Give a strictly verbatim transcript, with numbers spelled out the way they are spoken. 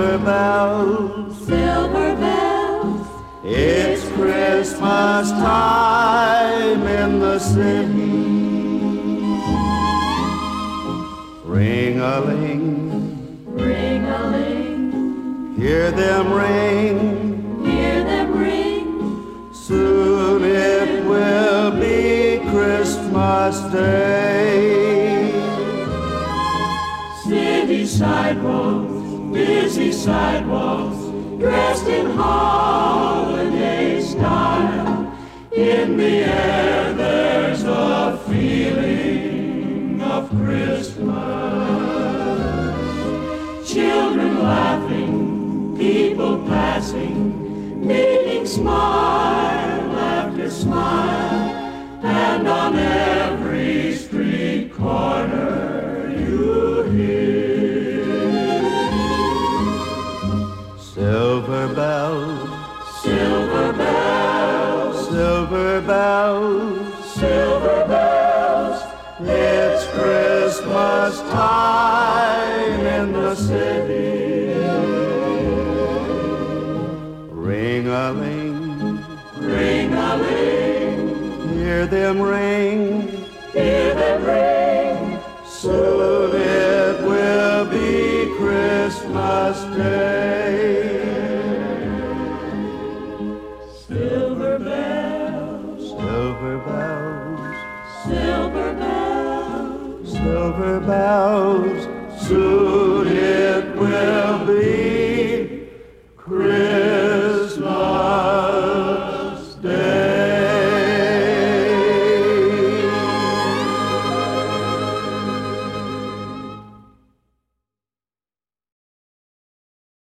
Silver bells, silver bells, it's Christmas time in the city. Ring-a-ling, ring-a-ling, hear them ring, hear them ring. soon it will be Christmas Day. City sidewalks, busy sidewalks, dressed in holiday style. In the air there's a feeling of Christmas. Children laughing, people passing, meeting smile after smile, and on every street corner you hear Silver bells, silver bells, silver bells, silver bells, it's Christmas time in the city.